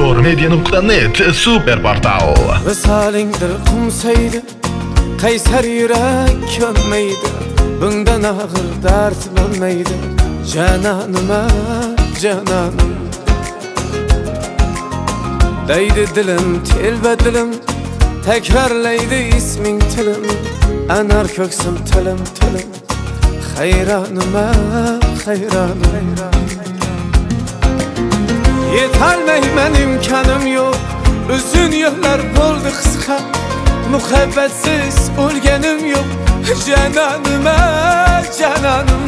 Zo'rmedia.net superportal. Visolingdir qumsaydi, qaysar yurak ko'nmaydi. Bundan og'ir dard bo'lmaydi. Janonima, janonim. Deydi dilim, telba dilim, takrorlaydi isming tilim. Anar ko'ksim tilim, tilim. Hayronima, hayronim. Yetolmayman, imkonim yo'q. Uzun yo'llar bo'ldi qisqa. Muhabbatsiz o'lganim yo'q. Janonima, janonim.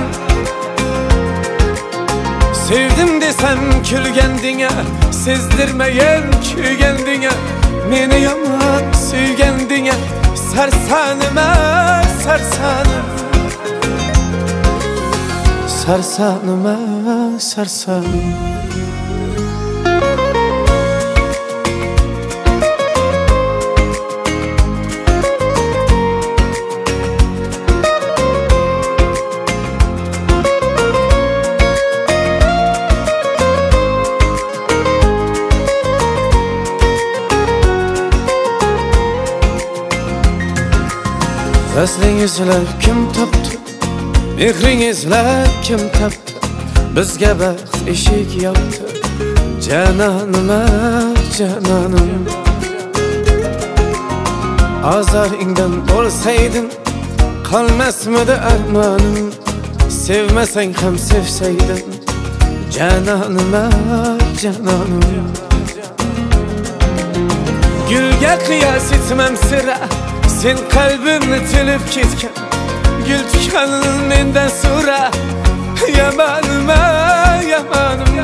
Sevdim desem kulgandinga, sezdirmagan kuygandinga. Meni yomon suygandinga, sarsanima, sarsanim. Sarsanima, sarsanim. Vaslingizlar kim topdi? Mehringizlar kim topdi? Bizga baxt eshik yopdi. Janonima, janonim. Azoringdan bo'lsaydim, qolmasmidi armonim. Sevmasang ham sevsaydim. Janonima, janonim. Gulga qiyos etmam sira. Sen qalbimni tilib ketgan. Gul tikanin mendan so'ra. Yamanima, yamanim.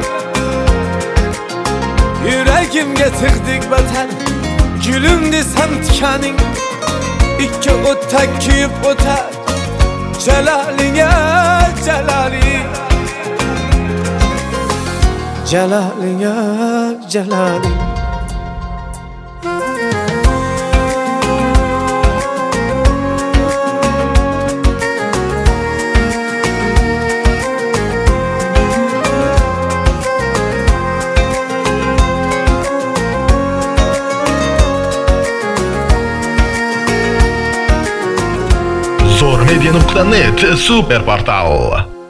Yuragimga tig'dik batan. Gulim desam tikaning. Ikki o'tda kuyib o'tar. Jalolinga, jaloling. Jalolinga, jaloling. Zo'rmedia.net superportal.